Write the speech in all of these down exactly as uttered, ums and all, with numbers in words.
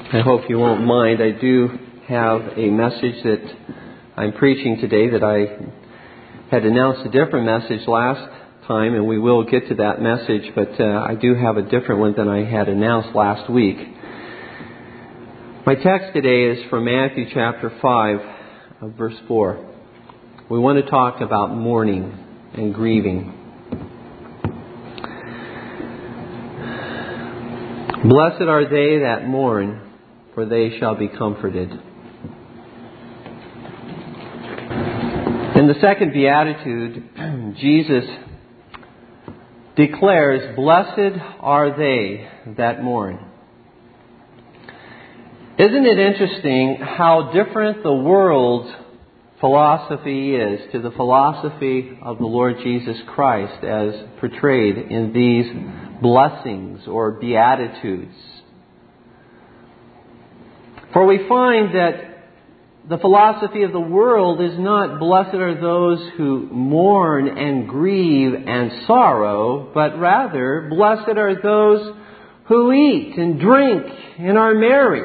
I hope you won't mind. I do have a message that I'm preaching today that I had announced a different message last time, and we will get to that message, but uh, I do have a different one than I had announced last week. My text today is from Matthew chapter five, uh, verse four. We want to talk about mourning and grieving. Blessed are they that mourn, for they shall be comforted. In the second beatitude, Jesus declares, "Blessed are they that mourn." Isn't it interesting how different the world's philosophy is to the philosophy of the Lord Jesus Christ as portrayed in these blessings or beatitudes? For we find that the philosophy of the world is not blessed are those who mourn and grieve and sorrow, but rather blessed are those who eat and drink and are merry.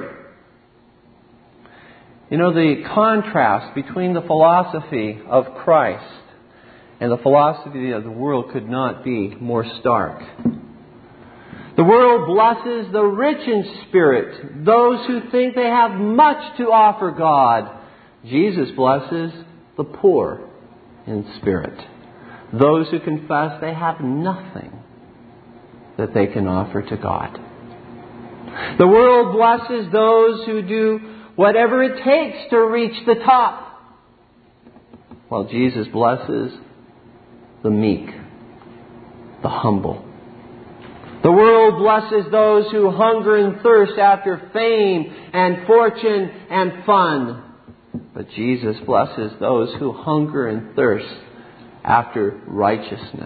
You know, the contrast between the philosophy of Christ and the philosophy of the world could not be more stark. The world blesses the rich in spirit, those who think they have much to offer God. Jesus blesses the poor in spirit, those who confess they have nothing that they can offer to God. The world blesses those who do whatever it takes to reach the top, while Jesus blesses the meek, the humble. The world blesses those who hunger and thirst after fame and fortune and fun. But Jesus blesses those who hunger and thirst after righteousness.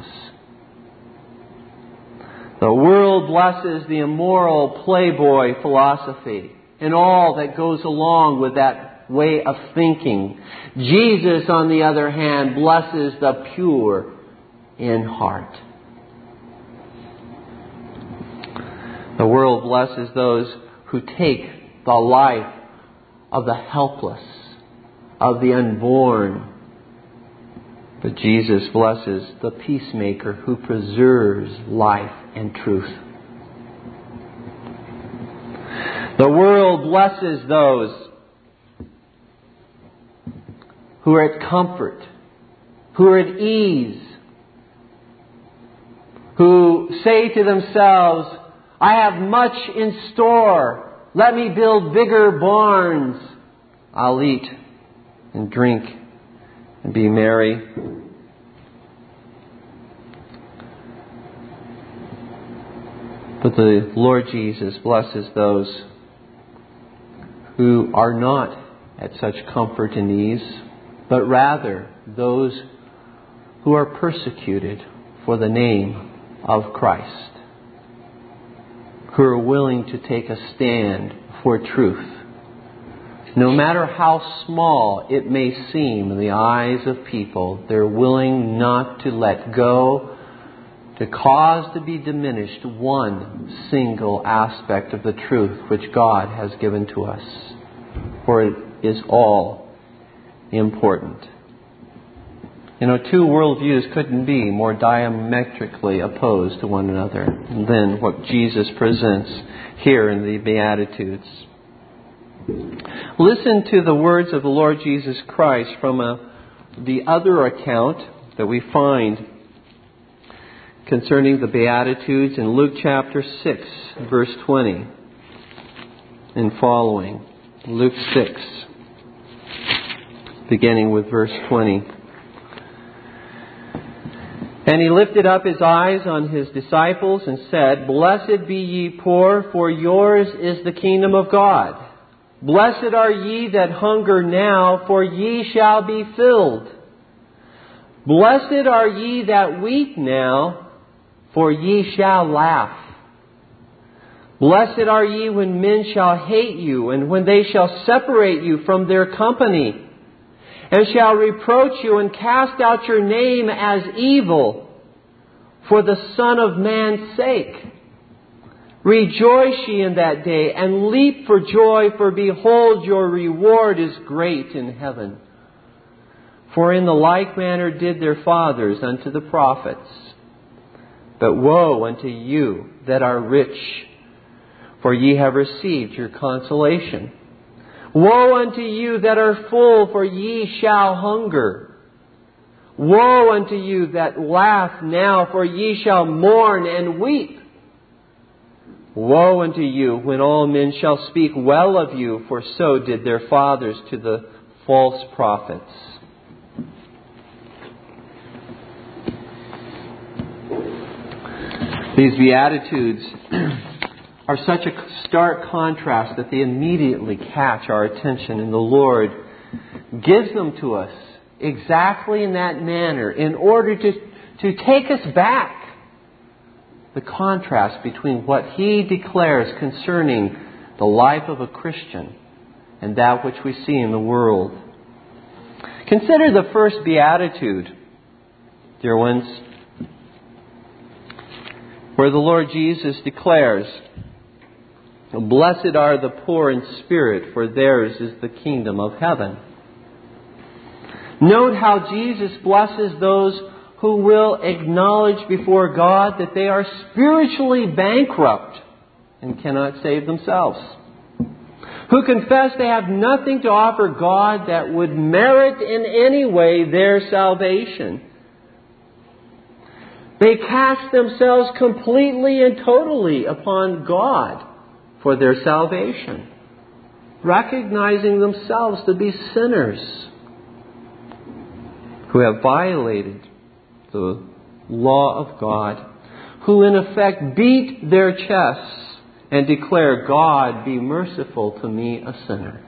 The world blesses the immoral playboy philosophy and all that goes along with that way of thinking. Jesus, on the other hand, blesses the pure in heart. The world blesses those who take the life of the helpless, of the unborn. But Jesus blesses the peacemaker who preserves life and truth. The world blesses those who are at comfort, who are at ease, who say to themselves, "I have much in store. Let me build bigger barns. I'll eat and drink and be merry." But the Lord Jesus blesses those who are not at such comfort and ease, but rather those who are persecuted for the name of Christ, who are willing to take a stand for truth. No matter how small it may seem in the eyes of people, they're willing not to let go, to cause to be diminished one single aspect of the truth which God has given to us. For it is all important. You know, two worldviews couldn't be more diametrically opposed to one another than what Jesus presents here in the Beatitudes. Listen to the words of the Lord Jesus Christ from a, the other account that we find concerning the Beatitudes in Luke chapter six, verse twenty and following. Luke six, beginning with verse twenty. "And he lifted up his eyes on his disciples and said, Blessed be ye poor, for yours is the kingdom of God. Blessed are ye that hunger now, for ye shall be filled. Blessed are ye that weep now, for ye shall laugh. Blessed are ye when men shall hate you, and when they shall separate you from their company, and shall reproach you and cast out your name as evil for the Son of Man's sake. Rejoice ye in that day, and leap for joy, for behold, your reward is great in heaven. For in the like manner did their fathers unto the prophets. But woe unto you that are rich, for ye have received your consolation. Woe unto you that are full, for ye shall hunger. Woe unto you that laugh now, for ye shall mourn and weep. Woe unto you when all men shall speak well of you, for so did their fathers to the false prophets. These Beatitudes are such a stark contrast that they immediately catch our attention, and the Lord gives them to us exactly in that manner in order to, to take us back. The contrast between what He declares concerning the life of a Christian and that which we see in the world. Consider the first Beatitude, dear ones, where the Lord Jesus declares, "Blessed are the poor in spirit, for theirs is the kingdom of heaven." Note how Jesus blesses those who will acknowledge before God that they are spiritually bankrupt and cannot save themselves. Who confess they have nothing to offer God that would merit in any way their salvation. They cast themselves completely and totally upon God for their salvation, recognizing themselves to be sinners who have violated the law of God, who in effect beat their chests and declare, "God, be merciful to me, a sinner."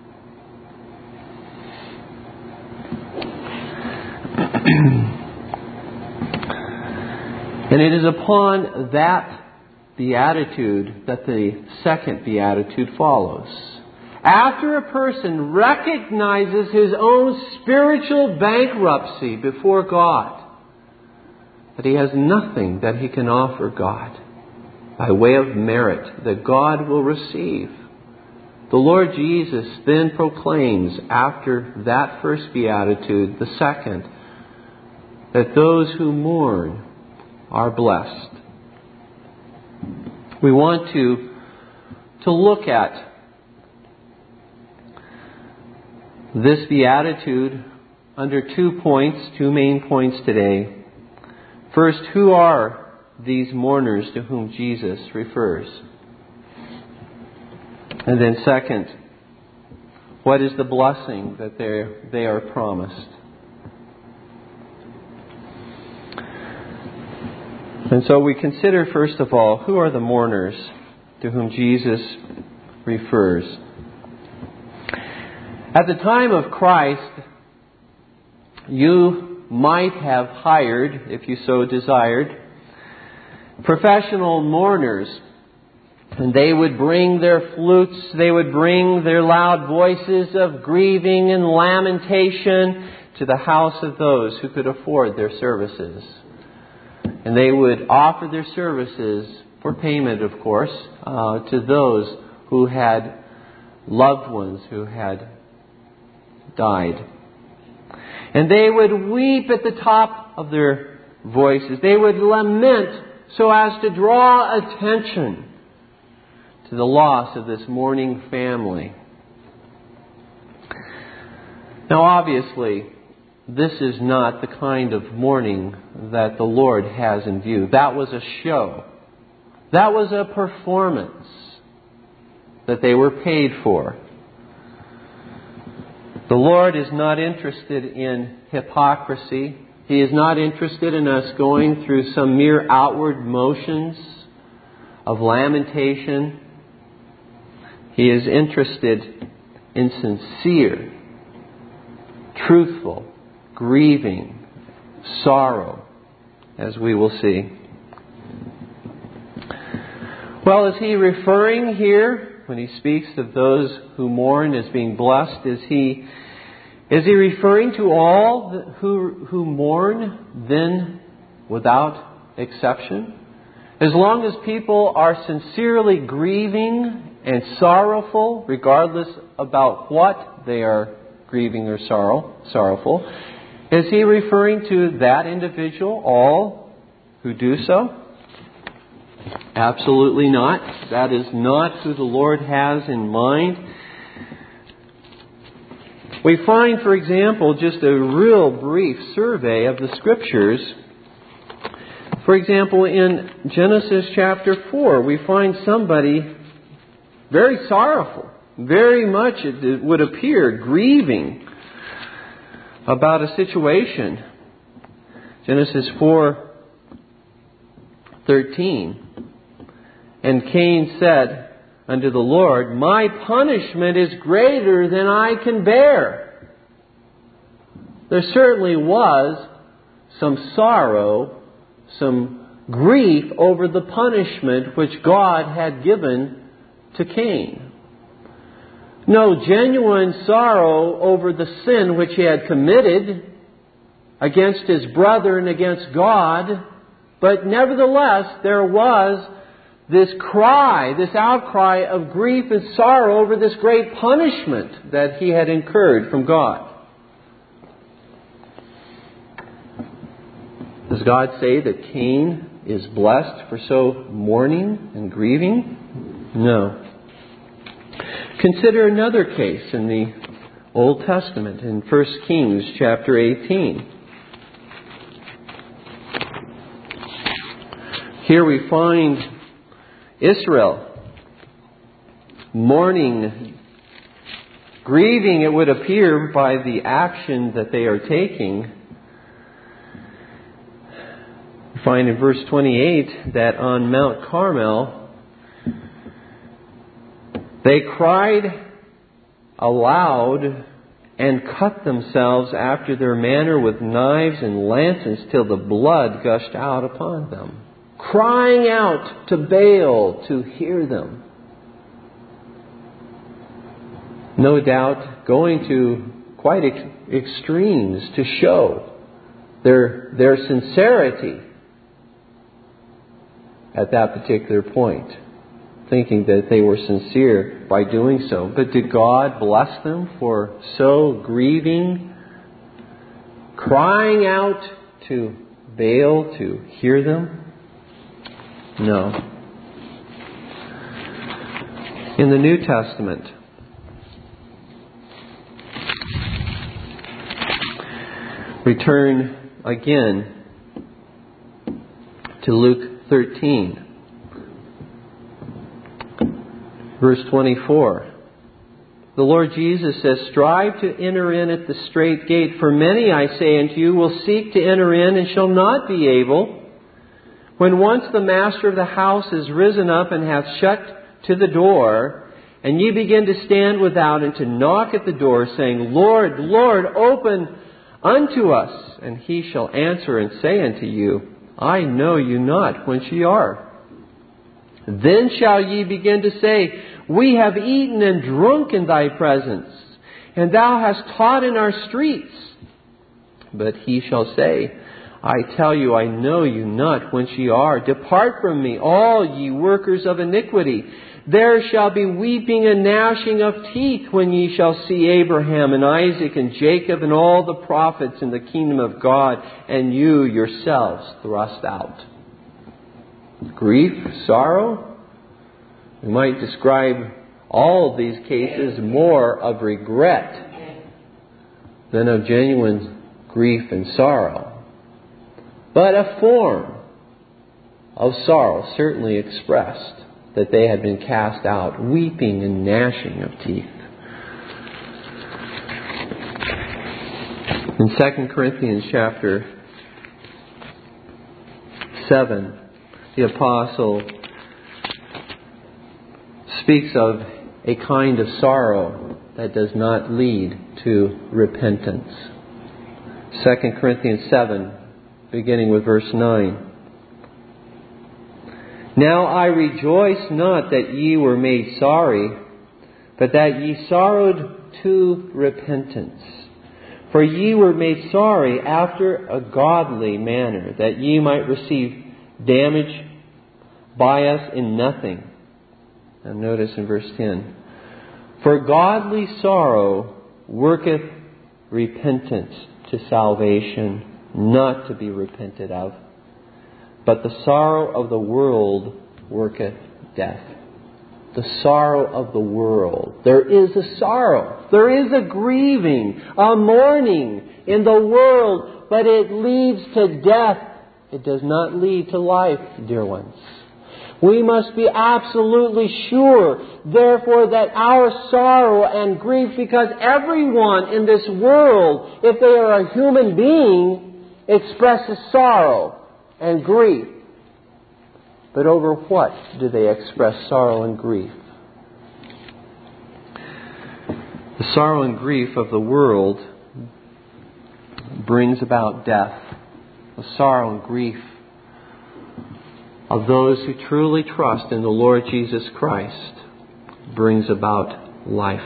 And it is upon that beatitude that the second beatitude follows. After a person recognizes his own spiritual bankruptcy before God, that he has nothing that he can offer God by way of merit that God will receive, the Lord Jesus then proclaims after that first beatitude, the second, that those who mourn are blessed. We want to, to look at this beatitude under two points, two main points today. First, who are these mourners to whom Jesus refers? And then second, what is the blessing that they are promised? And so we consider, first of all, who are the mourners to whom Jesus refers? At the time of Christ, you might have hired, if you so desired, professional mourners. And they would bring their flutes, they would bring their loud voices of grieving and lamentation to the house of those who could afford their services. And they would offer their services for payment, of course, uh, to those who had loved ones who had died. And they would weep at the top of their voices. They would lament so as to draw attention to the loss of this mourning family. Now, obviously, this is not the kind of mourning that the Lord has in view. That was a show. That was a performance that they were paid for. The Lord is not interested in hypocrisy. He is not interested in us going through some mere outward motions of lamentation. He is interested in sincere, truthful, grieving, sorrow, as we will see. Well, is He referring here, when He speaks of those who mourn as being blessed, is He is He referring to all who, who mourn then without exception? As long as people are sincerely grieving and sorrowful, regardless about what they are grieving or sorrow, sorrowful, is he referring to that individual, all who do so? Absolutely not. That is not who the Lord has in mind. We find, for example, just a real brief survey of the Scriptures. For example, in Genesis chapter four, we find somebody very sorrowful, very much, it would appear, grieving about a situation. Genesis four thirteen. And Cain said unto the Lord, my punishment is greater than I can bear. There certainly was some sorrow, some grief over the punishment which God had given to Cain. No genuine sorrow over the sin which he had committed against his brother and against God, but nevertheless there was this cry, this outcry of grief and sorrow over this great punishment that he had incurred from God. Does God say that Cain is blessed for so mourning and grieving? No. Consider another case in the Old Testament, in First Kings chapter eighteen. Here we find Israel mourning, grieving, it would appear, by the action that they are taking. We find in verse twenty-eight that on Mount Carmel they cried aloud and cut themselves after their manner with knives and lances till the blood gushed out upon them, crying out to Baal to hear them. No doubt going to quite ex- extremes to show their, their sincerity at that particular point, thinking that they were sincere by doing so. But did God bless them for so grieving, crying out to Baal to hear them? No. In the New Testament, return again to Luke thirteen, verse twenty-four. The Lord Jesus says, strive to enter in at the strait gate, for many, I say unto you, will seek to enter in and shall not be able. When once the master of the house is risen up and hath shut to the door, and ye begin to stand without and to knock at the door, saying, Lord, Lord, open unto us. And he shall answer and say unto you, I know you not whence ye are. Then shall ye begin to say, we have eaten and drunk in thy presence, and thou hast taught in our streets. But he shall say, I tell you, I know you not whence ye are. Depart from me, all ye workers of iniquity. There shall be weeping and gnashing of teeth when ye shall see Abraham and Isaac and Jacob and all the prophets in the kingdom of God, and you yourselves thrust out. Grief, sorrow. We might describe all of these cases more of regret than of genuine grief and sorrow. But a form of sorrow certainly expressed that they had been cast out, weeping and gnashing of teeth. In Second Corinthians chapter seven, the apostle speaks of a kind of sorrow that does not lead to repentance. Second Corinthians seven, beginning with verse nine. Now I rejoice not that ye were made sorry, but that ye sorrowed to repentance. For ye were made sorry after a godly manner, that ye might receive damage by us in nothing. And notice in verse ten, for godly sorrow worketh repentance to salvation, not to be repented of. But the sorrow of the world worketh death. The sorrow of the world. There is a sorrow. There is a grieving, a mourning in the world, but it leads to death. It does not lead to life, dear ones. We must be absolutely sure, therefore, that our sorrow and grief, because everyone in this world, if they are a human being, expresses sorrow and grief. But over what do they express sorrow and grief? The sorrow and grief of the world brings about death. The sorrow and grief of those who truly trust in the Lord Jesus Christ brings about life.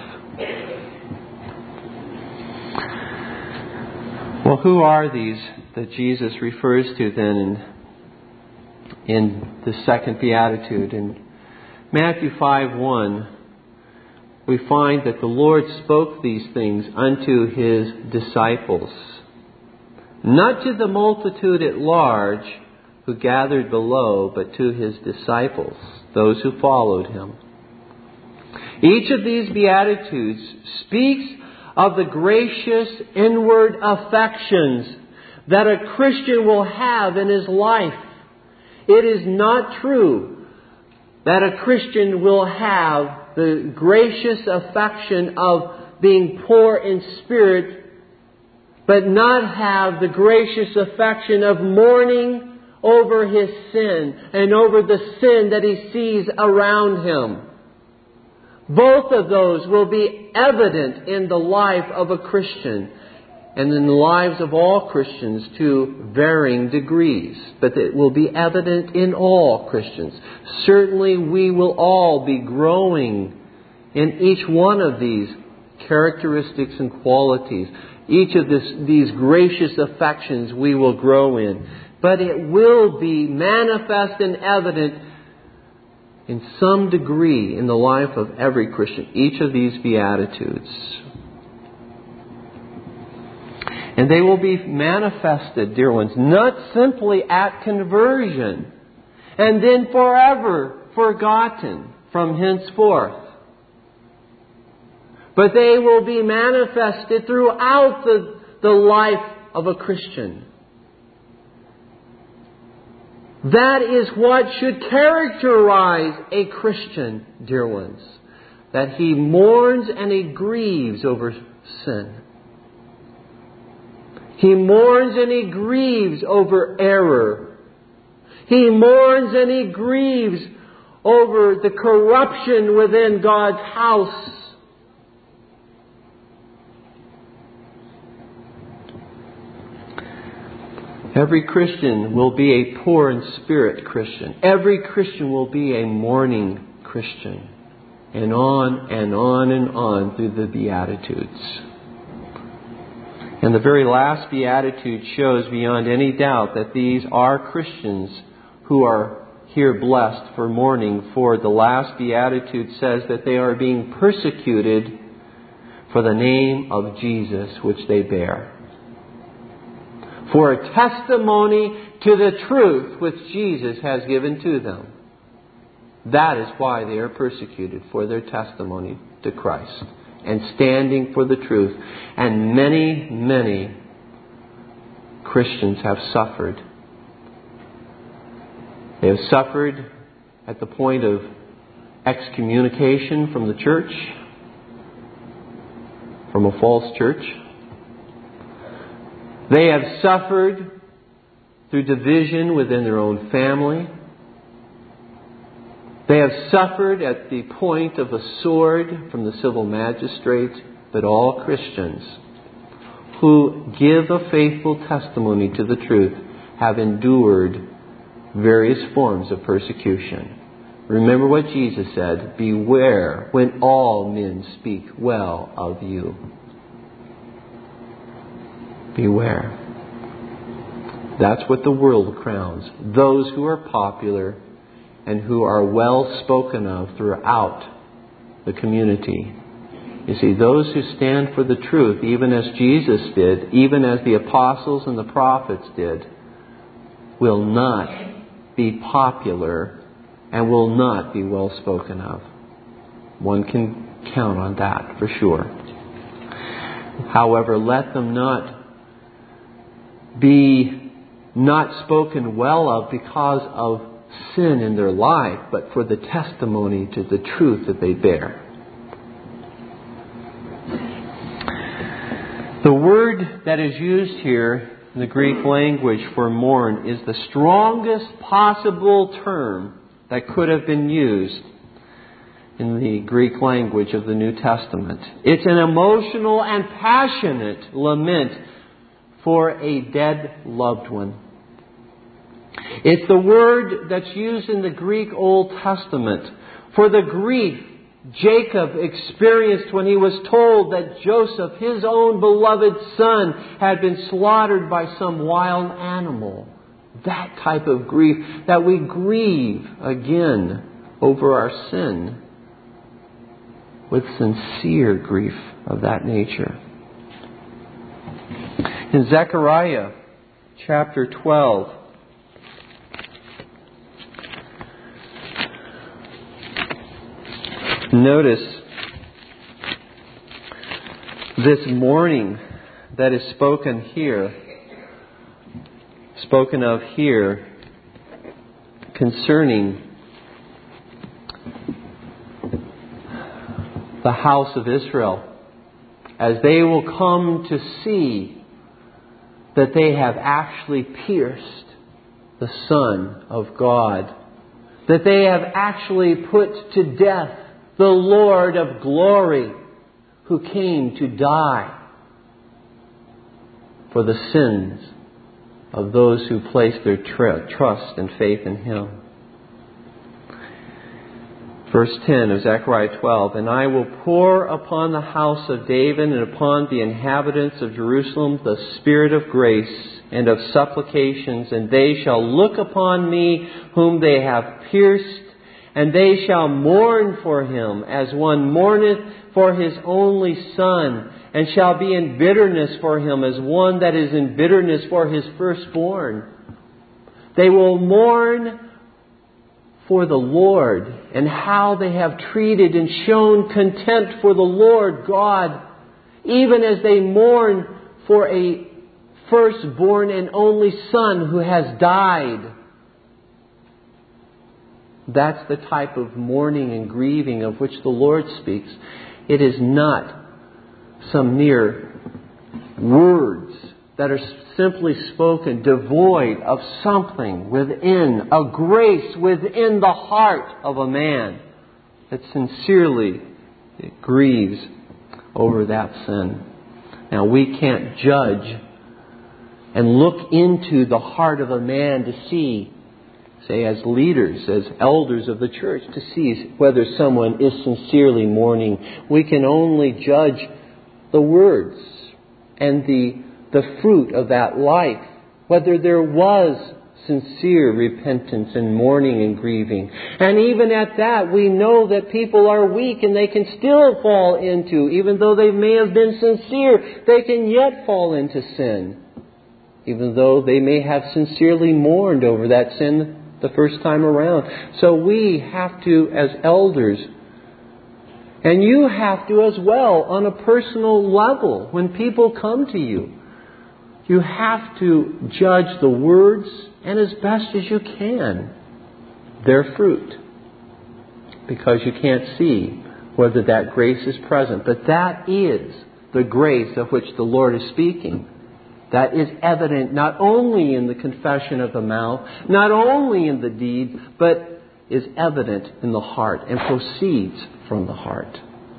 Well, who are these that Jesus refers to then in, in the second beatitude? In Matthew five one, we find that the Lord spoke these things unto His disciples, not to the multitude at large who gathered below, but to His disciples, those who followed Him. Each of these Beatitudes speaks of the gracious inward affections that a Christian will have in his life. It is not true that a Christian will have the gracious affection of being poor in spirit, but not have the gracious affection of mourning over his sin and over the sin that he sees around him. Both of those will be evident in the life of a Christian and in the lives of all Christians to varying degrees. But it will be evident in all Christians. Certainly we will all be growing in each one of these characteristics and qualities. Each of this, these gracious affections we will grow in. But it will be manifest and evident in some degree in the life of every Christian. Each of these Beatitudes. And they will be manifested, dear ones, not simply at conversion and then forever forgotten from henceforth. But they will be manifested throughout the, the life of a Christian. That is what should characterize a Christian, dear ones. That he mourns and he grieves over sin. He mourns and he grieves over error. He mourns and he grieves over the corruption within God's house. Every Christian will be a poor in spirit Christian. Every Christian will be a mourning Christian. And on and on and on through the Beatitudes. And the very last Beatitude shows beyond any doubt that these are Christians who are here blessed for mourning. For the last Beatitude says that they are being persecuted for the name of Jesus which they bear. For a testimony to the truth which Jesus has given to them. That is why they are persecuted, for their testimony to Christ and standing for the truth. And many, many Christians have suffered. They have suffered at the point of excommunication from the church, from a false church. They have suffered through division within their own family. They have suffered at the point of a sword from the civil magistrate. But all Christians who give a faithful testimony to the truth have endured various forms of persecution. Remember what Jesus said, beware when all men speak well of you. Beware. That's what the world crowns. Those who are popular and who are well spoken of throughout the community. You see, those who stand for the truth, even as Jesus did, even as the apostles and the prophets did, will not be popular and will not be well spoken of. One can count on that for sure. However, let them not be not spoken well of because of sin in their life, but for the testimony to the truth that they bear. The word that is used here in the Greek language for mourn is the strongest possible term that could have been used in the Greek language of the New Testament. It's an emotional and passionate lament for a dead loved one. It's the word that's used in the Greek Old Testament for the grief Jacob experienced when he was told that Joseph, his own beloved son, had been slaughtered by some wild animal. That type of grief, that we grieve again over our sin with sincere grief of that nature. In Zechariah chapter twelve, notice this mourning that is spoken here, spoken of here concerning the house of Israel, as they will come to see that they have actually pierced the Son of God, that they have actually put to death the Lord of glory, who came to die for the sins of those who place their tr- trust and faith in Him. Verse ten of Zechariah twelve, "And I will pour upon the house of David and upon the inhabitants of Jerusalem the spirit of grace and of supplications, and they shall look upon me whom they have pierced, and they shall mourn for him as one mourneth for his only son, and shall be in bitterness for him as one that is in bitterness for his firstborn." They will mourn for the Lord and how they have treated and shown contempt for the Lord God, even as they mourn for a firstborn and only son who has died. That's the type of mourning and grieving of which the Lord speaks. It is not some mere words that are simply spoken, devoid of something within, a grace within the heart of a man that sincerely grieves over that sin. Now, we can't judge and look into the heart of a man to see, say as leaders, as elders of the church, to see whether someone is sincerely mourning. We can only judge the words and the the fruit of that life, whether there was sincere repentance and mourning and grieving. And even at that, we know that people are weak and they can still fall into, even though they may have been sincere, they can yet fall into sin. Even though they may have sincerely mourned over that sin the first time around. So we have to, as elders, and you have to as well, on a personal level, when people come to you, you have to judge the words and as best as you can their fruit. Because you can't see whether that grace is present. But that is the grace of which the Lord is speaking. That is evident not only in the confession of the mouth, not only in the deed, but is evident in the heart and proceeds from the heart.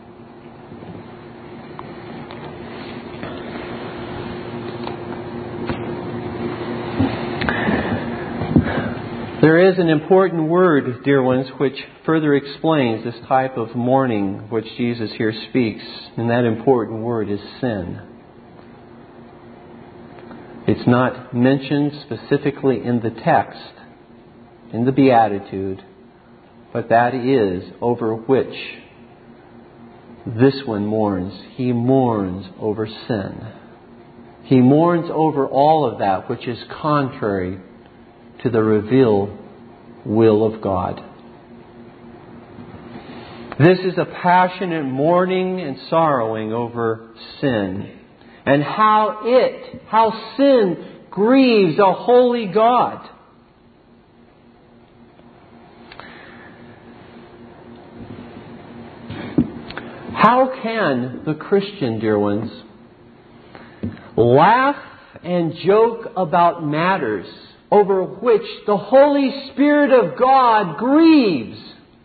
There is an important word, dear ones, which further explains this type of mourning which Jesus here speaks. And that important word is sin. It's not mentioned specifically in the text, in the Beatitude, but that is over which this one mourns. He mourns over sin. He mourns over all of that which is contrary to the revealed will of God. This is a passionate mourning and sorrowing over sin, and how it, how sin grieves a holy God. How can the Christian, dear ones, laugh and joke about matters over which the Holy Spirit of God grieves?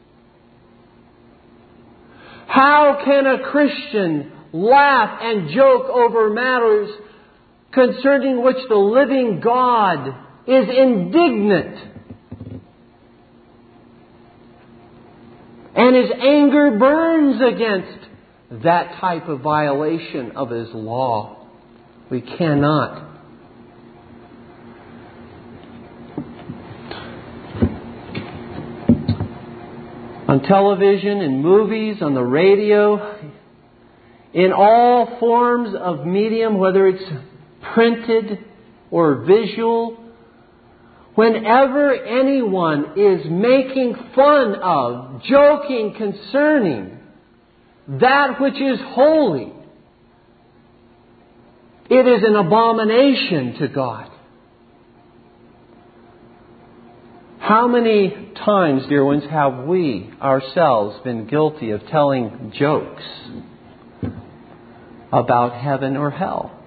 How can a Christian laugh and joke over matters concerning which the living God is indignant and His anger burns against that type of violation of His law? We cannot. On television, in movies, on the radio, in all forms of medium, whether it's printed or visual, whenever anyone is making fun of, joking concerning that which is holy, it is an abomination to God. How many times, dear ones, have we ourselves been guilty of telling jokes about heaven or hell?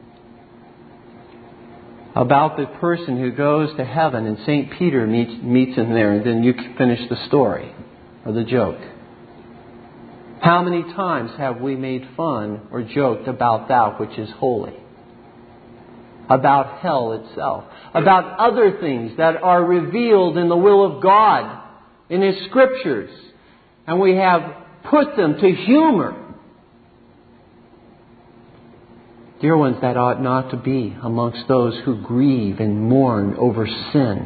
About the person who goes to heaven and Saint Peter meets, meets him there, and then you finish the story or the joke. How many times have we made fun or joked about that which is holy? About hell itself. About other things that are revealed in the will of God, in His Scriptures. And we have put them to humor. Dear ones, that ought not to be amongst those who grieve and mourn over sin.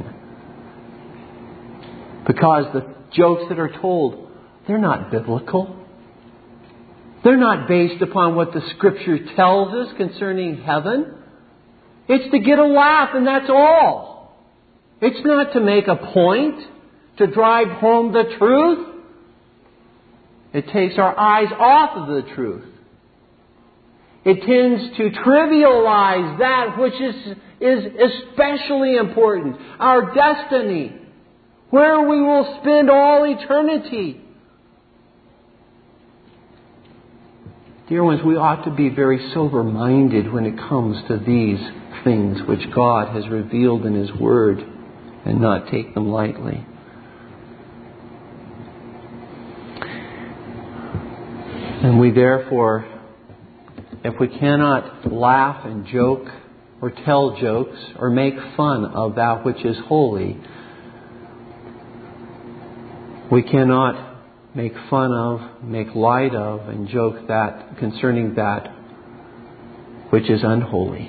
Because the jokes that are told, they're not biblical. They're not based upon what the Scripture tells us concerning heaven. It's to get a laugh, and that's all. It's not to make a point, to drive home the truth. It takes our eyes off of the truth. It tends to trivialize that which is, is especially important. Our destiny. Where we will spend all eternity. Dear ones, we ought to be very sober-minded when it comes to these things which God has revealed in His Word and not take them lightly. And we therefore, if we cannot laugh and joke or tell jokes or make fun of that which is holy, we cannot make fun of, make light of, and joke that concerning that which is unholy.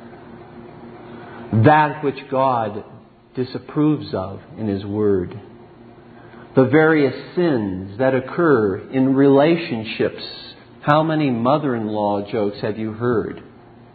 That which God disapproves of in His Word. The various sins that occur in relationships. How many mother-in-law jokes have you heard?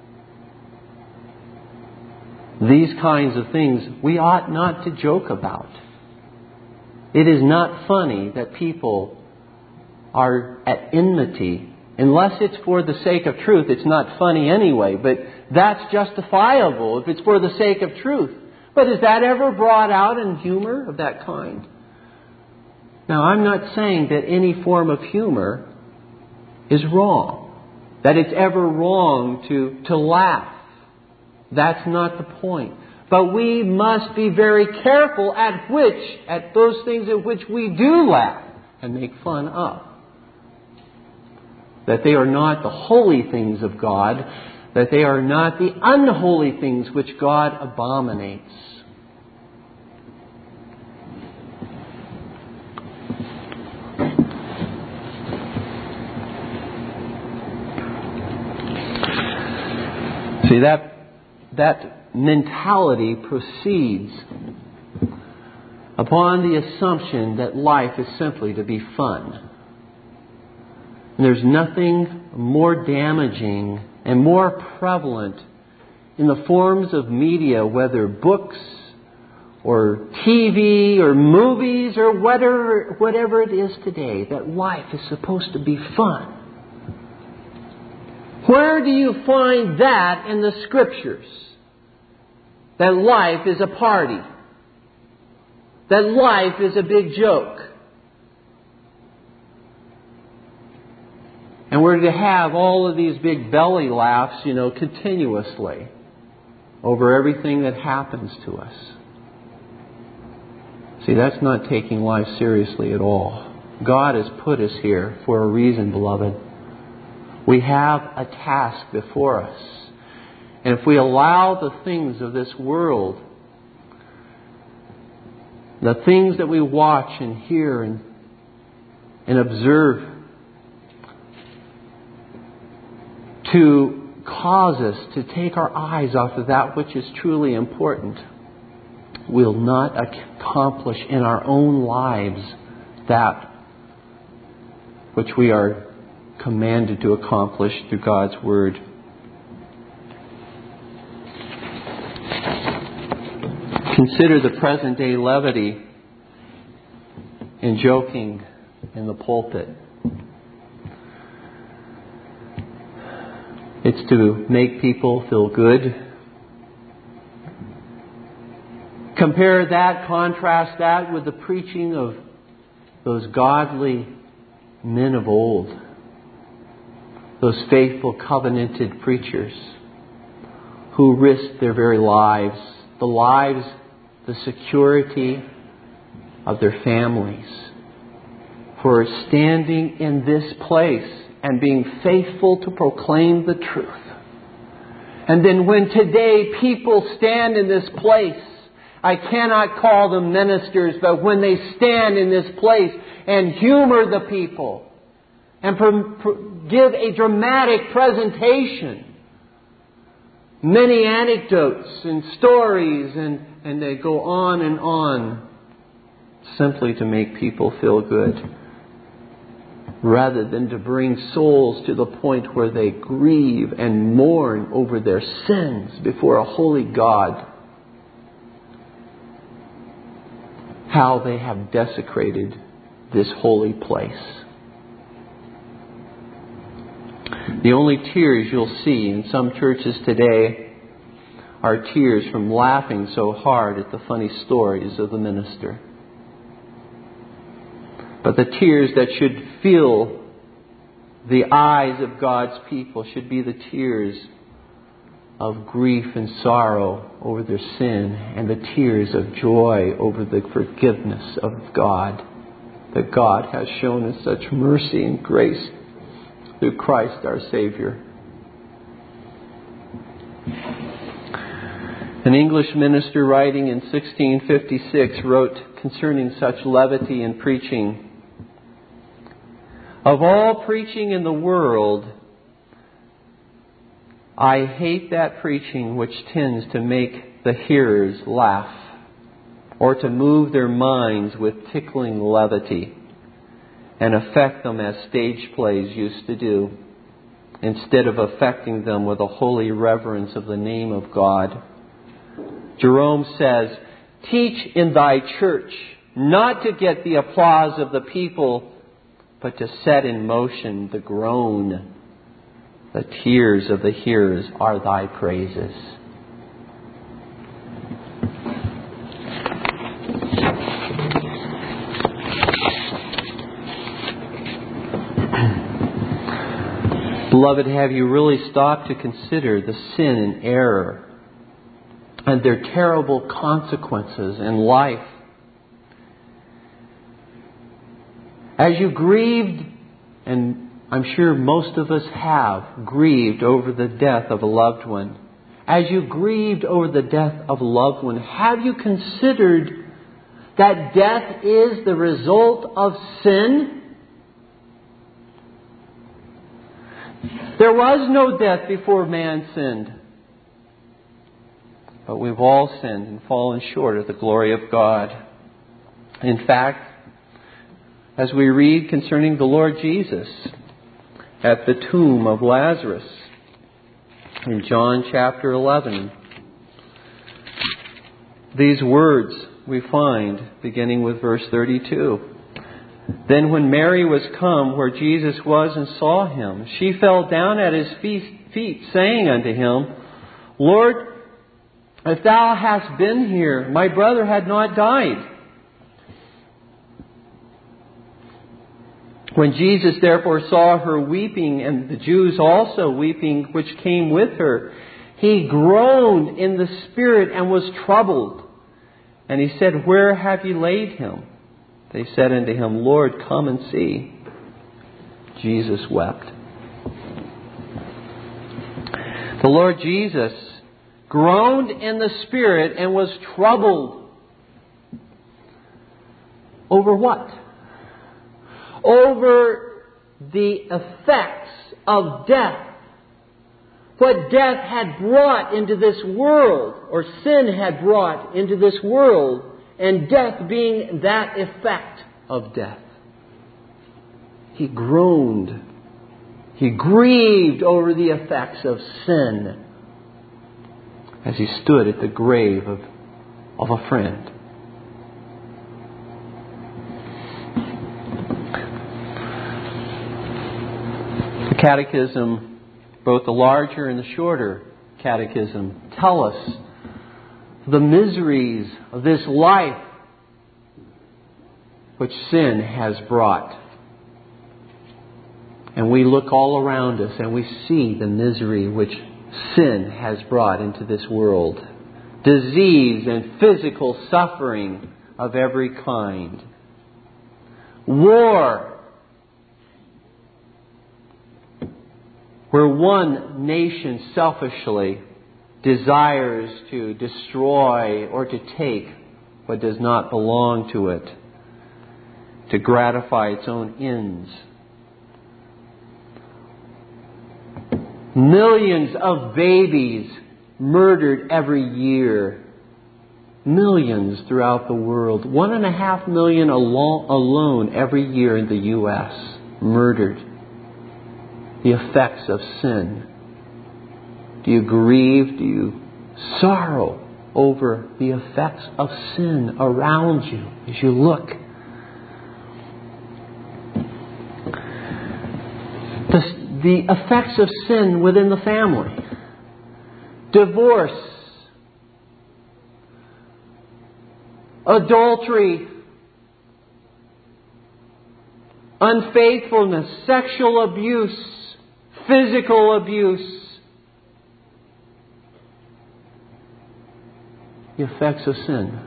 These kinds of things we ought not to joke about. It is not funny that people are at enmity. Unless it's for the sake of truth, it's not funny anyway. But that's justifiable if it's for the sake of truth. But is that ever brought out in humor of that kind? Now, I'm not saying that any form of humor is wrong. That it's ever wrong to, to laugh. That's not the point. But we must be very careful at which, at those things at which we do laugh and make fun of. That they are not the holy things of God, that they are not the unholy things which God abominates. See, that that mentality proceeds upon the assumption that life is simply to be fun. And there's nothing more damaging and more prevalent in the forms of media, whether books or T V or movies or whatever, whatever it is today, that life is supposed to be fun. Where do you find that in the Scriptures? That life is a party. That life is a big joke. And we're to have all of these big belly laughs, you know, continuously over everything that happens to us. See, that's not taking life seriously at all. God has put us here for a reason, beloved. We have a task before us. And if we allow the things of this world, the things that we watch and hear and, and observe, to cause us to take our eyes off of that which is truly important, we'll not accomplish in our own lives that which we are commanded to accomplish through God's Word. Consider the present day levity and joking in the pulpit. It's to make people feel good. Compare that, contrast that with the preaching of those godly men of old. Those faithful, covenanted preachers who risked their very lives, the lives, the security of their families, for standing in this place and being faithful to proclaim the truth. And then when today people stand in this place, I cannot call them ministers, but when they stand in this place and humor the people and pro- pro- give a dramatic presentation, many anecdotes and stories, and, and they go on and on simply to make people feel good, rather than to bring souls to the point where they grieve and mourn over their sins before a holy God. How they have desecrated this holy place. The only tears you'll see in some churches today are tears from laughing so hard at the funny stories of the minister. But the tears that should fill the eyes of God's people should be the tears of grief and sorrow over their sin, and the tears of joy over the forgiveness of God, that God has shown us such mercy and grace through Christ our Savior. An English minister writing in sixteen fifty-six wrote concerning such levity in preaching, "Of all preaching in the world, I hate that preaching which tends to make the hearers laugh, or to move their minds with tickling levity, and affect them as stage plays used to do, instead of affecting them with a holy reverence of the name of God." Jerome says, "Teach in thy church, not to get the applause of the people, but to set in motion the groan. The tears of the hearers are thy praises." Beloved, have you really stopped to consider the sin and error and their terrible consequences in life? As you grieved, and I'm sure most of us have grieved over the death of a loved one. As you grieved over the death of a loved one, have you considered that death is the result of sin? There was no death before man sinned. But we've all sinned and fallen short of the glory of God. In fact, as we read concerning the Lord Jesus at the tomb of Lazarus in John chapter eleven, these words we find beginning with verse thirty-two. Then when Mary was come where Jesus was and saw him, she fell down at his feet, saying unto him, Lord, if thou hadst been here, my brother had not died. When Jesus therefore saw her weeping, and the Jews also weeping which came with her, he groaned in the spirit and was troubled. And he said, Where have ye laid him? They said unto him, Lord, come and see. Jesus wept. The Lord Jesus groaned in the spirit and was troubled. Over what? Over the effects of death. What death had brought into this world, or sin had brought into this world, and death being that effect of death. He groaned. He grieved over the effects of sin as he stood at the grave of, of a friend. The Catechism, both the larger and the shorter Catechism, tell us the miseries of this life which sin has brought. And we look all around us and we see the misery which sin has brought into this world. Disease and physical suffering of every kind. War, where one nation selfishly desires to destroy or to take what does not belong to it, to gratify its own ends. Millions of babies murdered every year. Millions throughout the world. One and a half million alone, alone every year in the U S murdered. The effects of sin. Do you grieve? Do you sorrow over the effects of sin around you as you look? The, the effects of sin within the family. Divorce. Adultery. Unfaithfulness. Sexual abuse. Physical abuse. The effects of sin.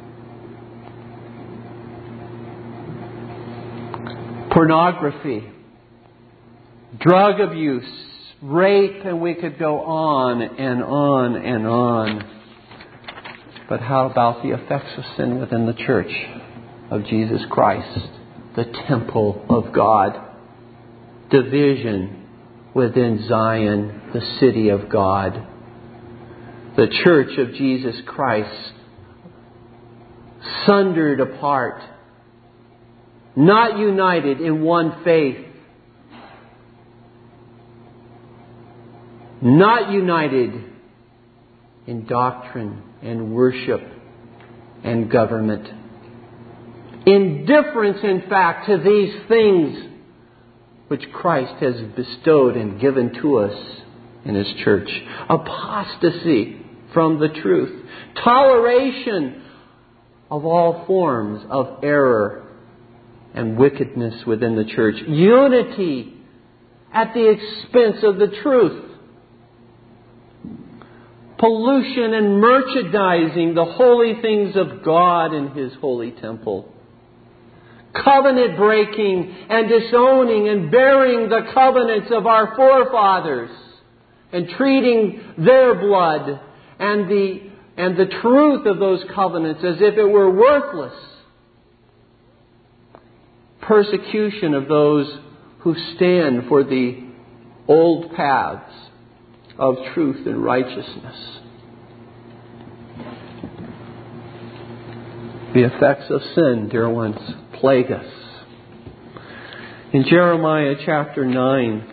Pornography. Drug abuse. Rape, and we could go on and on and on. But how about the effects of sin within the church of Jesus Christ? The temple of God. Division within Zion, the city of God. The church of Jesus Christ, sundered apart, not united in one faith, not united in doctrine and worship and government. Indifference, in fact, to these things which Christ has bestowed and given to us in His church. Apostasy from the truth. Toleration of all forms of error and wickedness within the church. Unity at the expense of the truth. Pollution and merchandising the holy things of God in His holy temple. Covenant breaking and disowning and bearing the covenants of our forefathers and treating their blood and the and the truth of those covenants as if it were worthless. Persecution of those who stand for the old paths of truth and righteousness. The effects of sin, dear ones, plague us. In Jeremiah chapter nine,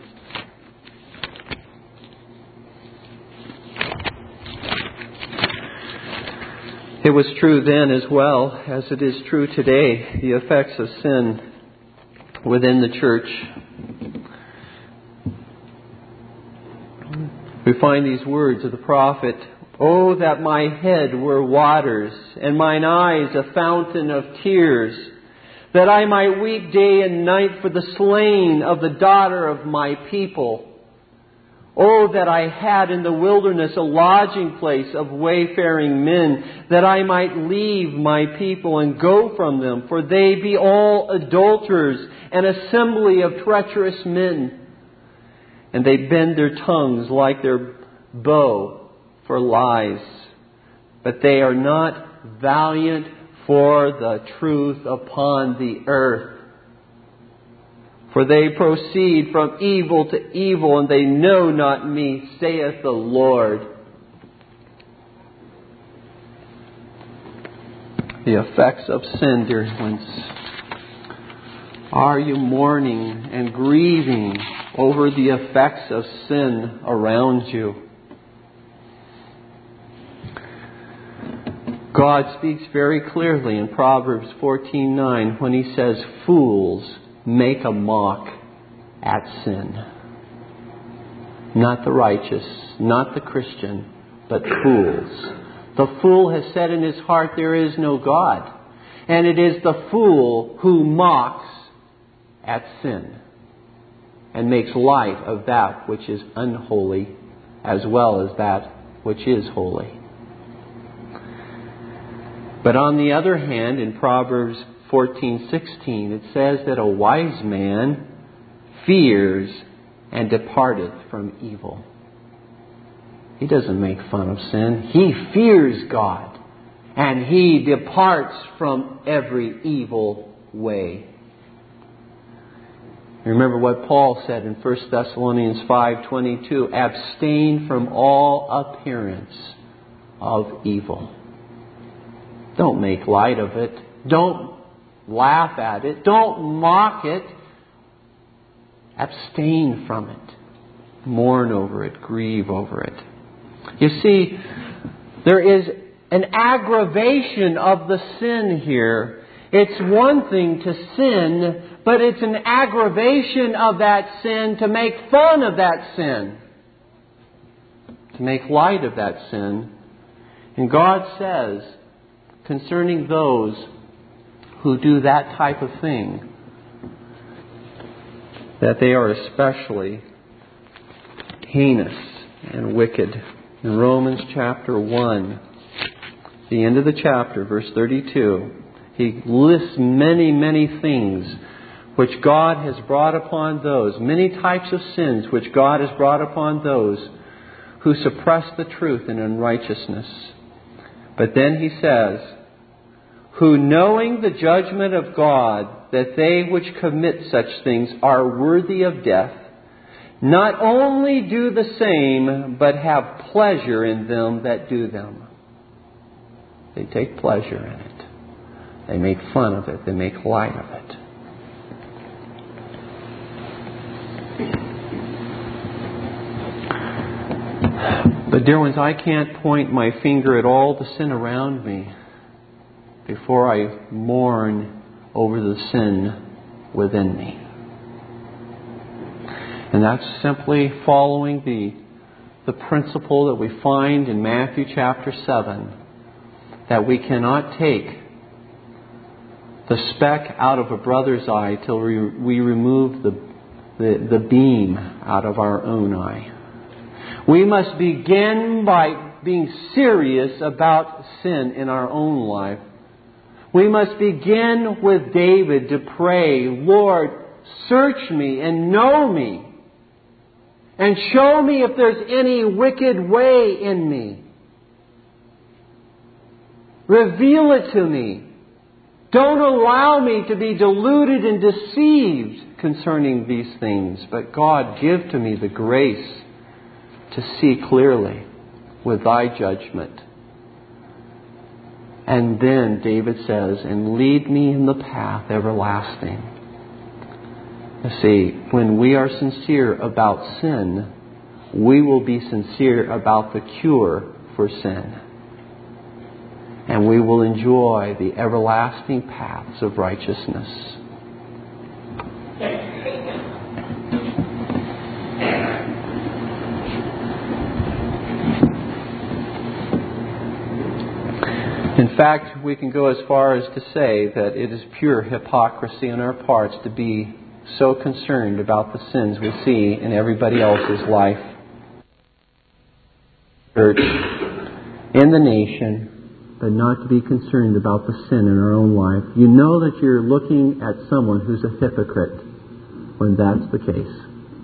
it was true then as well as it is true today, the effects of sin within the church. We find these words of the prophet, "Oh, that my head were waters, and mine eyes a fountain of tears, that I might weep day and night for the slain of the daughter of my people. Oh, that I had in the wilderness a lodging place of wayfaring men, that I might leave my people and go from them, for they be all adulterers, an assembly of treacherous men. And they bend their tongues like their bow for lies, but they are not valiant for the truth upon the earth. For they proceed from evil to evil, and they know not me, saith the Lord." The effects of sin, dear ones. Are you mourning and grieving over the effects of sin around you? God speaks very clearly in Proverbs fourteen nine when He says, "Fools make a mock at sin." Not the righteous, not the Christian, but fools. The fool has said in his heart, "There is no God." And it is the fool who mocks at sin and makes light of that which is unholy as well as that which is holy. But on the other hand, in Proverbs fourteen sixteen, it says that a wise man fears and departeth from evil. He doesn't make fun of sin. He fears God, and he departs from every evil way. Remember what Paul said in First Thessalonians five twenty-two, "Abstain from all appearance of evil." Don't make light of it. Don't laugh at it. Don't mock it. Abstain from it. Mourn over it. Grieve over it. You see, there is an aggravation of the sin here. It's one thing to sin, but it's an aggravation of that sin to make fun of that sin. To make light of that sin. And God says, concerning those who do that type of thing, that they are especially heinous and wicked. In Romans chapter one, the end of the chapter, verse thirty-two, he lists many, many things which God has brought upon those, many types of sins which God has brought upon those who suppress the truth in unrighteousness. But then he says, "Who knowing the judgment of God, that they which commit such things are worthy of death, not only do the same, but have pleasure in them that do them." They take pleasure in it. They make fun of it. They make light of it. But dear ones, I can't point my finger at all the sin around me before I mourn over the sin within me. And that's simply following the, the principle that we find in Matthew chapter seven, that we cannot take the speck out of a brother's eye till we, we remove the, the, the beam out of our own eye. We must begin by being serious about sin in our own life. We must begin with David to pray, "Lord, search me and know me, and show me if there's any wicked way in me. Reveal it to me. Don't allow me to be deluded and deceived concerning these things. But God, give to me the grace to see clearly with Thy judgment." And then David says, and lead me in the path everlasting. You see, when we are sincere about sin, we will be sincere about the cure for sin. And we will enjoy the everlasting paths of righteousness. In fact, we can go as far as to say that it is pure hypocrisy on our parts to be so concerned about the sins we see in everybody else's life, church, in the nation, but not to be concerned about the sin in our own life. You know that you're looking at someone who's a hypocrite when that's the case.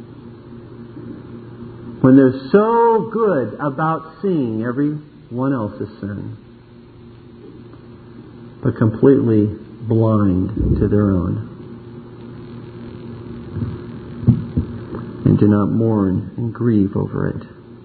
When they're so good about seeing everyone else's sin, but completely blind to their own, and do not mourn and grieve over it.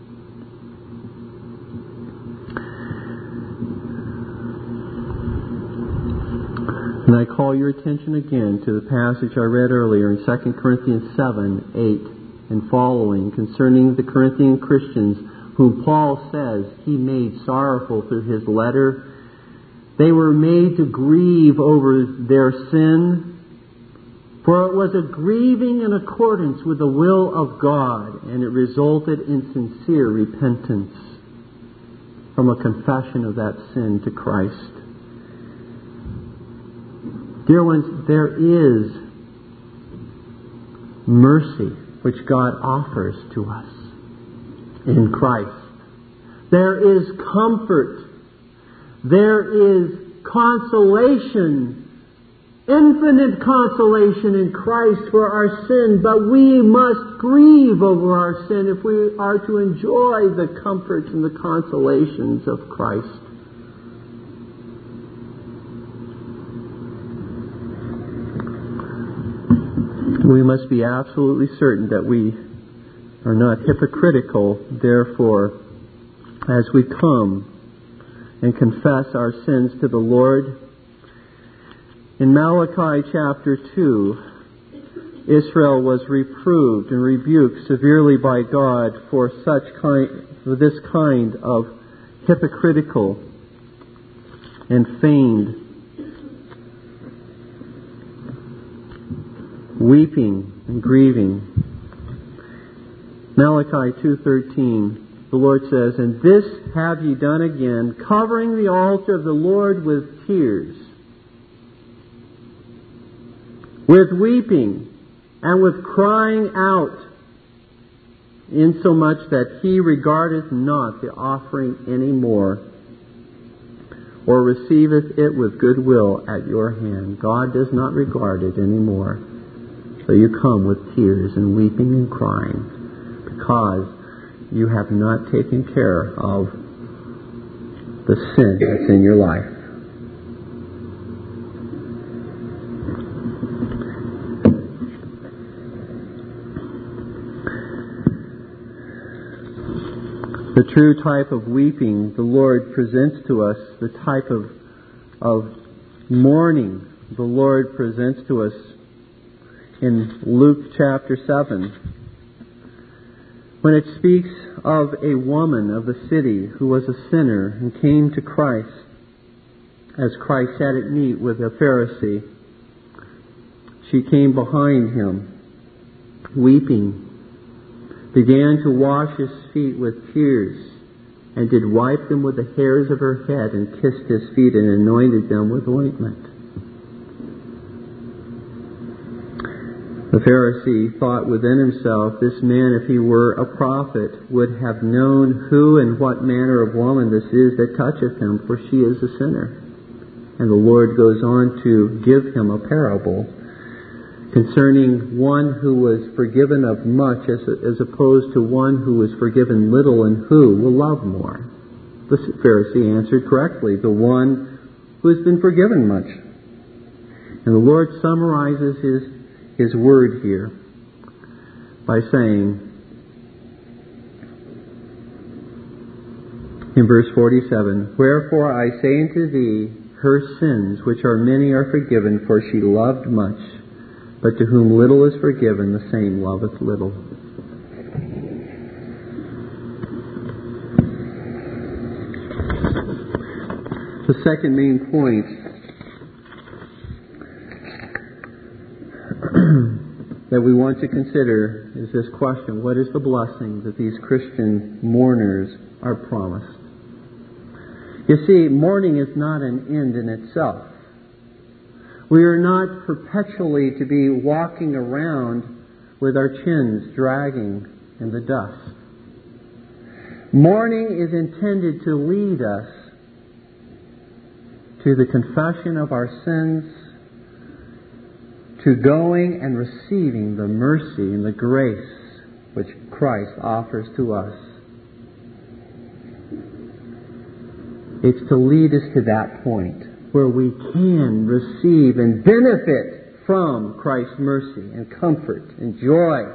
And I call your attention again to the passage I read earlier in Second Corinthians seven, eight and following concerning the Corinthian Christians whom Paul says he made sorrowful through his letter. They were made to grieve over their sin, for it was a grieving in accordance with the will of God, and it resulted in sincere repentance from a confession of that sin to Christ. Dear ones, there is mercy which God offers to us in Christ. There is comfort. There is consolation, infinite consolation in Christ for our sin, but we must grieve over our sin if we are to enjoy the comforts and the consolations of Christ. We must be absolutely certain that we are not hypocritical, therefore, as we come and confess our sins to the Lord. In Malachi chapter two, Israel was reproved and rebuked severely by God for such kind, for this kind of hypocritical and feigned weeping and grieving. Malachi two thirteen. The Lord says, and this have ye done again, covering the altar of the Lord with tears, with weeping, and with crying out, insomuch that he regardeth not the offering any more, or receiveth it with good will at your hand. God does not regard it any more. So you come with tears and weeping and crying, because you have not taken care of the sin that's in your life. The true type of weeping the Lord presents to us, the type of, of mourning the Lord presents to us in Luke chapter seven. When it speaks of a woman of the city who was a sinner and came to Christ, as Christ sat at meat with a Pharisee, she came behind him, weeping, began to wash his feet with tears, and did wipe them with the hairs of her head, and kissed his feet, and anointed them with ointment. The Pharisee thought within himself, this man, if he were a prophet, would have known who and what manner of woman this is that toucheth him, for she is a sinner. And the Lord goes on to give him a parable concerning one who was forgiven of much as, as opposed to one who was forgiven little, and who will love more. The Pharisee answered correctly, the one who has been forgiven much. And the Lord summarizes his His word here by saying, In verse forty-seven, "Wherefore I say unto thee, her sins, which are many, are forgiven, for she loved much. But to whom little is forgiven, the same loveth little." The second main point that we want to consider is this question: what is the blessing that these Christian mourners are promised? You see, mourning is not an end in itself. We are not perpetually to be walking around with our chins dragging in the dust. Mourning is intended to lead us to the confession of our sins, to going and receiving the mercy and the grace which Christ offers to us. It's to lead us to that point where we can receive and benefit from Christ's mercy and comfort and joy.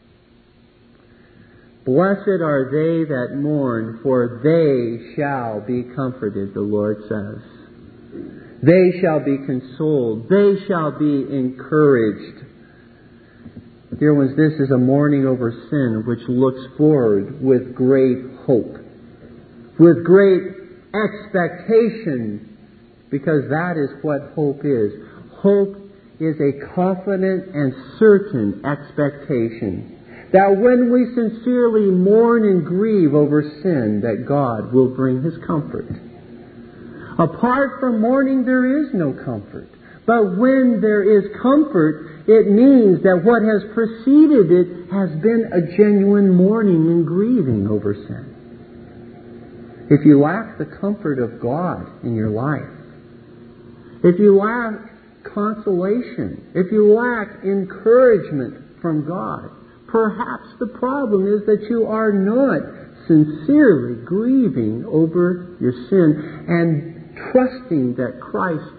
"Blessed are they that mourn, for they shall be comforted," the Lord says. They shall be consoled. They shall be encouraged. Dear ones, this is a mourning over sin which looks forward with great hope, with great expectation, because that is what hope is. Hope is a confident and certain expectation that when we sincerely mourn and grieve over sin, that God will bring His comfort. Apart from mourning, there is no comfort. But when there is comfort, it means that what has preceded it has been a genuine mourning and grieving over sin. If you lack the comfort of God in your life, if you lack consolation, if you lack encouragement from God, perhaps the problem is that you are not sincerely grieving over your sin and trusting that Christ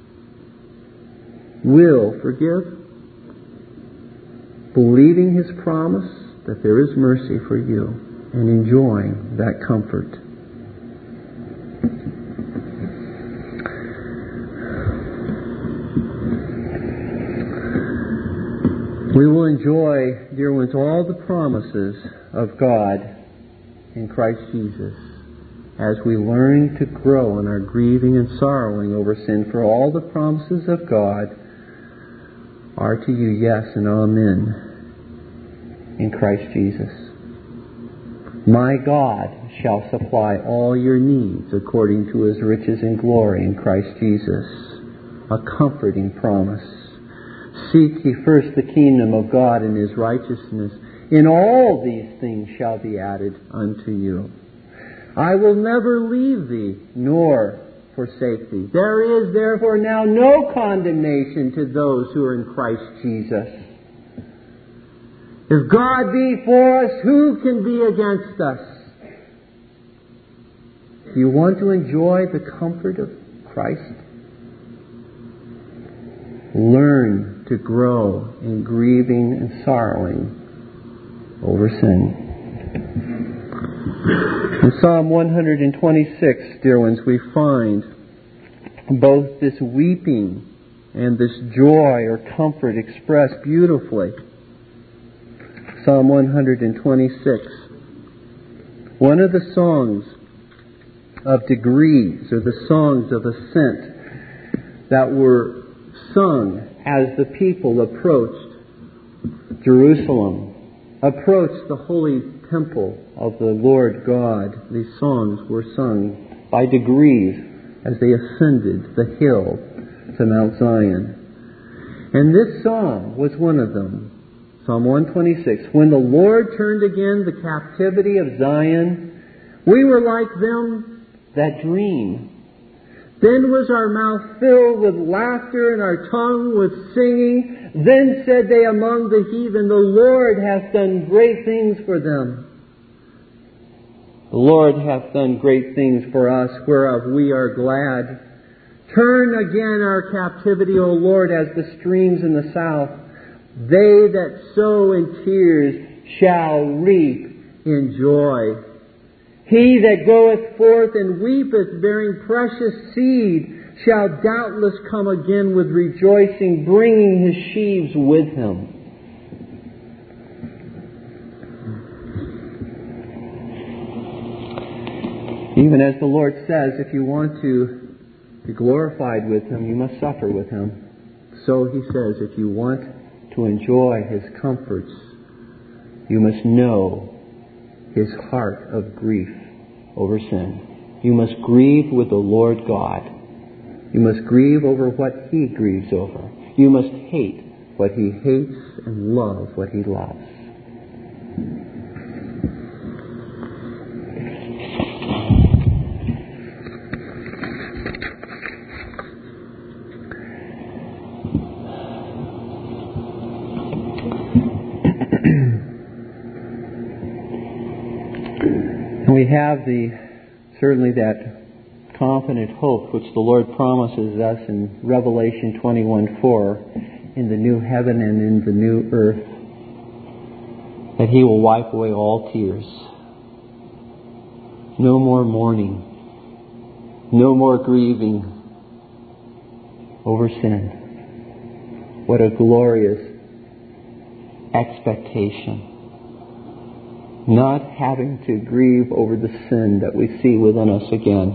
will forgive, believing His promise that there is mercy for you, and enjoying that comfort. We will enjoy, dear ones, all the promises of God in Christ Jesus as we learn to grow in our grieving and sorrowing over sin. For all the promises of God are to you yes and amen in Christ Jesus. "My God shall supply all your needs according to His riches and glory in Christ Jesus." A comforting promise. "Seek ye first the kingdom of God and His righteousness, and all these things shall be added unto you. I will never leave thee nor forsake thee. There is therefore now no condemnation to those who are in Christ Jesus." If God be for us, who can be against us? Do you want to enjoy the comfort of Christ? Learn to grow in grieving and sorrowing over sin. In Psalm one twenty-six, dear ones, we find both this weeping and this joy or comfort expressed beautifully. Psalm one twenty-six. One of the songs of degrees, or the songs of ascent, that were sung as the people approached Jerusalem, approached the holy temple of the Lord God. These songs were sung by degrees as they ascended the hill to Mount Zion. And this song was one of them. Psalm one twenty-six. "When the Lord turned again the captivity of Zion, we were like them that dream. Then was our mouth filled with laughter and our tongue with singing. Then said they among the heathen, the Lord hath done great things for them." The Lord hath done great things for us, whereof we are glad. "Turn again our captivity, O Lord, as the streams in the south. They that sow in tears shall reap in joy. He that goeth forth and weepeth, bearing precious seed, shall doubtless come again with rejoicing, bringing his sheaves with him. Even as the Lord says, if you want to be glorified with Him, you must suffer with Him. So He says, if you want to enjoy His comforts, you must know His heart of grief over sin. You must grieve with the Lord God. You must grieve over what He grieves over. You must hate what He hates and love what He loves. We have the certainly that confident hope which the Lord promises us in Revelation twenty-one four, in the new heaven and in the new earth, that He will wipe away all tears. No more mourning. No more grieving over sin. What a glorious expectation. Not having to grieve over the sin that we see within us again.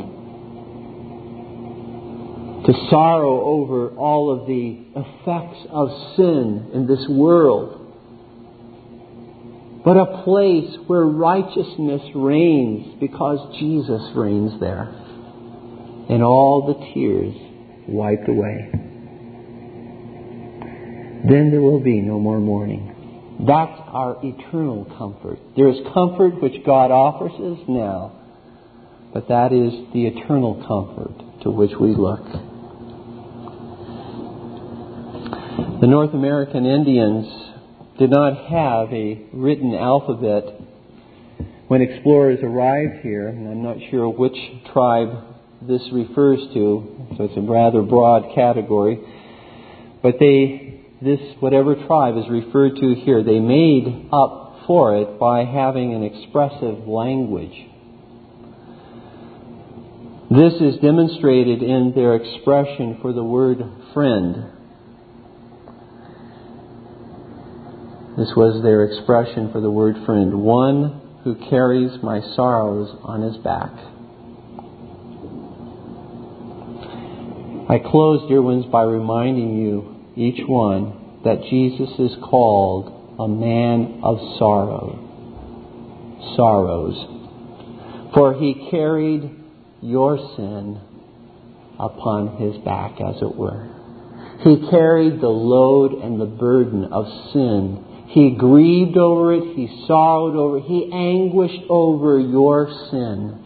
To sorrow over all of the effects of sin in this world. But a place where righteousness reigns because Jesus reigns there. And all the tears wiped away. Then there will be no more mourning. That's our eternal comfort. There is comfort which God offers us now, but that is the eternal comfort to which we look. The North American Indians did not have a written alphabet when explorers arrived here, and I'm not sure which tribe this refers to, so it's a rather broad category, but they This, whatever tribe is referred to here, they made up for it by having an expressive language. This is demonstrated in their expression for the word friend. This was their expression for the word friend. One who carries my sorrows on his back. I close, dear ones, by reminding you, each one, that Jesus is called a man of sorrow, sorrows. For He carried your sin upon His back, as it were. He carried the load and the burden of sin. He grieved over it. He sorrowed over it. He anguished over your sin.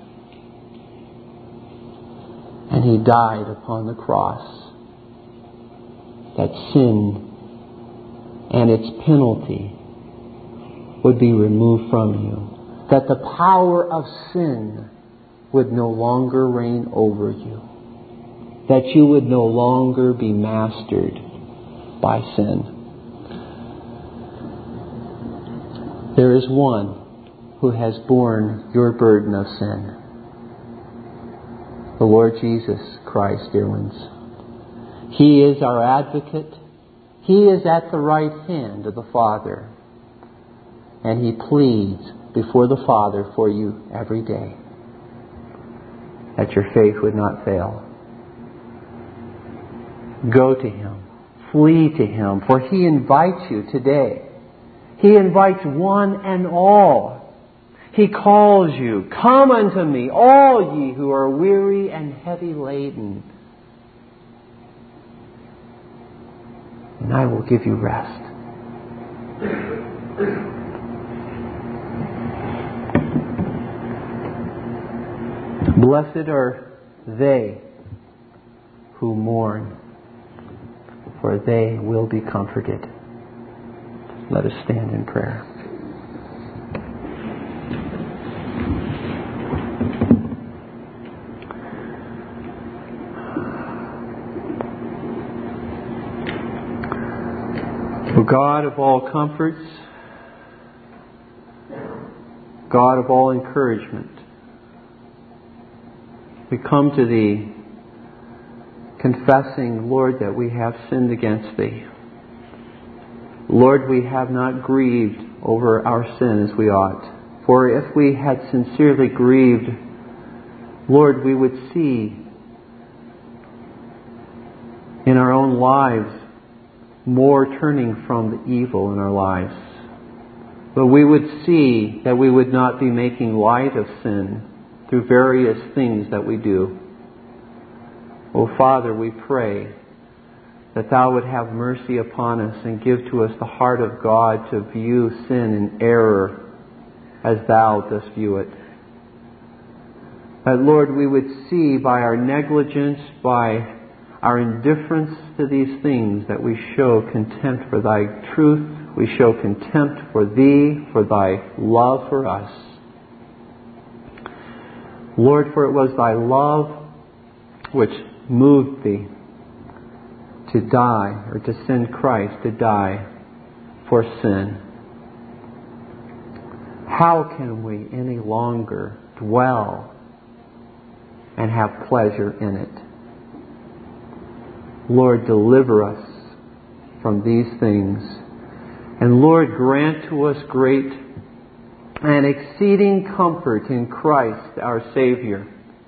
And He died upon the cross. That sin and its penalty would be removed from you. That the power of sin would no longer reign over you. That you would no longer be mastered by sin. There is one who has borne your burden of sin. The Lord Jesus Christ, dear ones. He is our advocate. He is at the right hand of the Father. And He pleads before the Father for you every day. That your faith would not fail. Go to Him. Flee to Him. For He invites you today. He invites one and all. He calls you, come unto me, all ye who are weary and heavy laden, and I will give you rest. Blessed are they who mourn, for they will be comforted. Let us stand in prayer. O God of all comforts, God of all encouragement, We come to Thee confessing, Lord, that we have sinned against Thee. Lord, we have not grieved over our sin as we ought. For if we had sincerely grieved, Lord, we would see in our own lives more turning from the evil in our lives. But we would see that we would not be making light of sin through various things that we do. O Father, we pray that Thou would have mercy upon us and give to us the heart of God to view sin and error as Thou dost view it. That, Lord, we would see by our negligence, by our indifference to these things, that we show contempt for Thy truth, we show contempt for Thee, for Thy love for us. Lord, for it was Thy love which moved Thee to die, or to send Christ to die for sin. How can we any longer dwell and have pleasure in it? Lord, deliver us from these things. And Lord, grant to us great and exceeding comfort in Christ our Savior.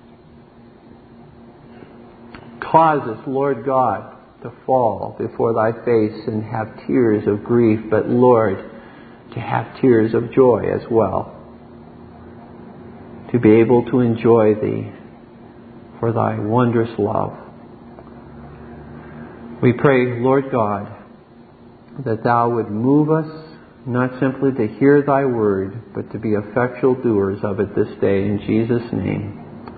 Cause us, Lord God, to fall before Thy face and have tears of grief, but Lord, to have tears of joy as well. To be able to enjoy Thee for Thy wondrous love. We pray, Lord God, that Thou would move us not simply to hear Thy word, but to be effectual doers of it this day. In Jesus' name,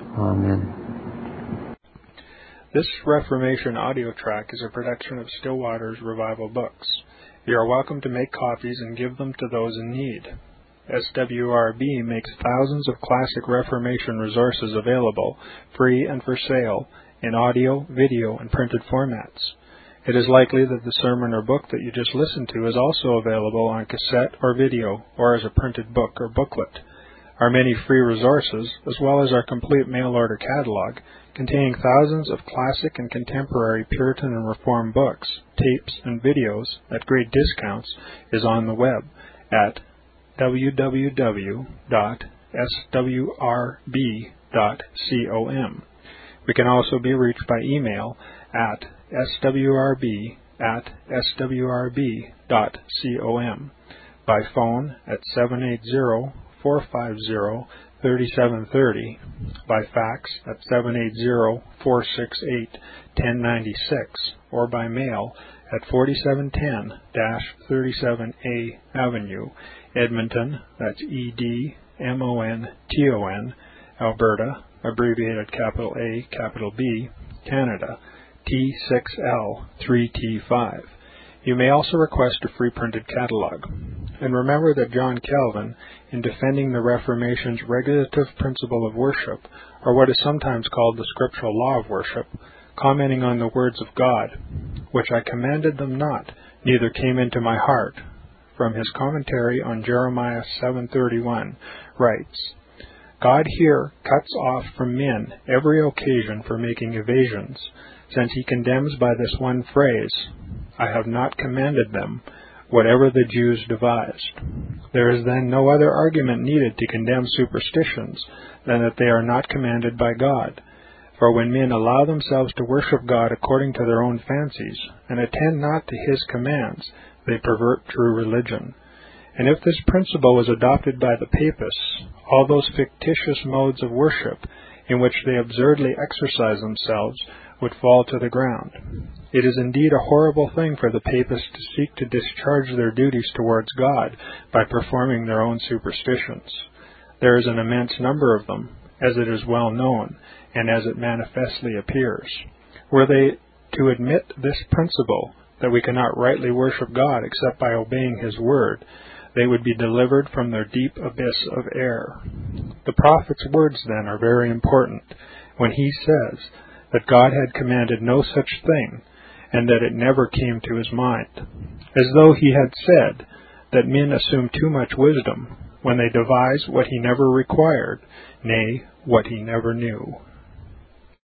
amen. This Reformation audio track is a production of Still Waters Revival Books. You are welcome to make copies and give them to those in need. S W R B makes thousands of classic Reformation resources available, free and for sale, in audio, video, and printed formats. It is likely that the sermon or book that you just listened to is also available on cassette or video, or as a printed book or booklet. Our many free resources, as well as our complete mail-order catalog, containing thousands of classic and contemporary Puritan and Reformed books, tapes, and videos at great discounts, is on the web at w w w dot s w r b dot com. We can also be reached by email at s w r b at s w r b dot com, by phone at seven eight zero, four five zero, three seven three zero, by fax at seven eight zero, four six eight, one zero nine six, or by mail at forty-seven ten thirty-seven A Avenue, Edmonton, that's E D M O N T O N, Alberta, abbreviated capital A, capital B, Canada, T six L three T five. You may also request a free printed catalog. And remember that John Calvin, in defending the Reformation's regulative principle of worship, or what is sometimes called the scriptural law of worship, commenting on the words of God, which I commanded them not, neither came into my heart, from his commentary on Jeremiah seven thirty-one, writes, God here cuts off from men every occasion for making evasions, since he condemns by this one phrase, I have not commanded them, whatever the Jews devised. There is then no other argument needed to condemn superstitions than that they are not commanded by God. For when men allow themselves to worship God according to their own fancies, and attend not to his commands, they pervert true religion. And if this principle was adopted by the papists, all those fictitious modes of worship in which they absurdly exercise themselves would fall to the ground. It is indeed a horrible thing for the papists to seek to discharge their duties towards God by performing their own superstitions. There is an immense number of them, as it is well known, and as it manifestly appears. Were they to admit this principle, that we cannot rightly worship God except by obeying his word, they would be delivered from their deep abyss of error. The prophet's words, then, are very important, when he says that God had commanded no such thing, and that it never came to his mind, as though he had said that men assume too much wisdom when they devise what he never required, nay, what he never knew.